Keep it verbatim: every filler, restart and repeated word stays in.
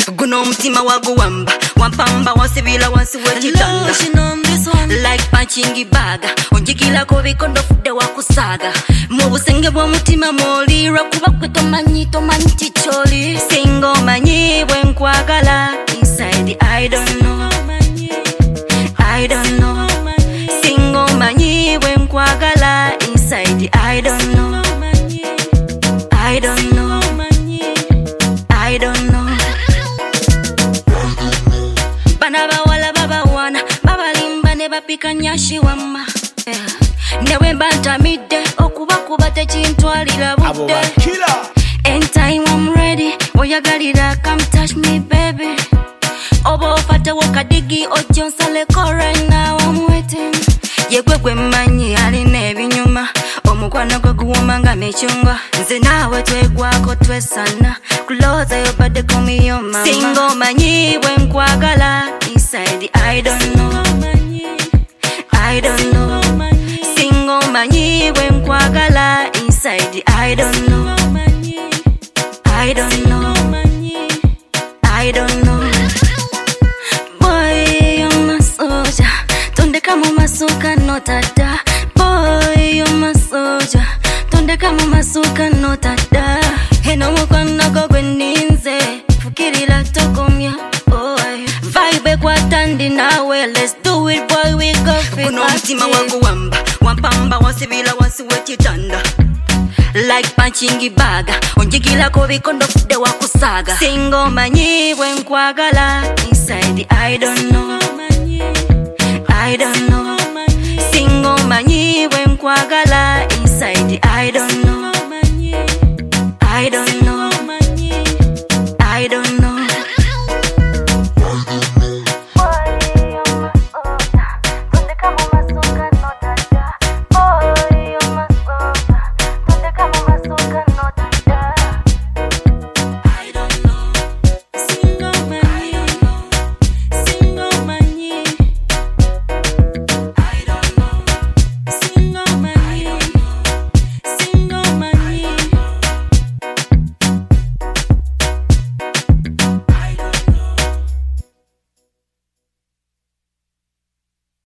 Guno mtima waguwamba wampamba wasibila wansi wechitanda like punching baga onjikila ko bikondo fudde wakusaga mu busenge bwo mutima molira kuba kwetomanyi tomanyi chicholi singo manyi bwenkwagala inside I don't know I don't know singo manyi bwenkwagala inside I don't know I don't know I don't know bana bawala baba wana baba limba ne bapika nyashi wama newe banta midde okuba kuba tekintwalira budde anytime I'm ready oyagalira come touch me baby obo fata wakadigi ojo nsale right now I'm waiting yegwe gwe manyi aline ebinyuma omukwano gwe guwoma nga mechunga nze nawe twegwako twesana close your body call me your mama singo manyi bwenkwagala inside I don't know I don't know singo manyi bwenkwagala inside I don't know I don't know I don't know boy you're my soldier tondeka mu masuka notada boy you're my soldier tondeka mu masuka notada eno mukwano gwo gweninze fukirira tokomya boy vibe kwatandi nawe let's do it boy we go fit kuno mtima waguwamba wampamba wasibila wansi wechitanda like punching baga onjikila ko bikondo fudde wakusaga singo manyi bwenkwagala inside I don't know I don't know singo manyi bwenkwagala inside I don't know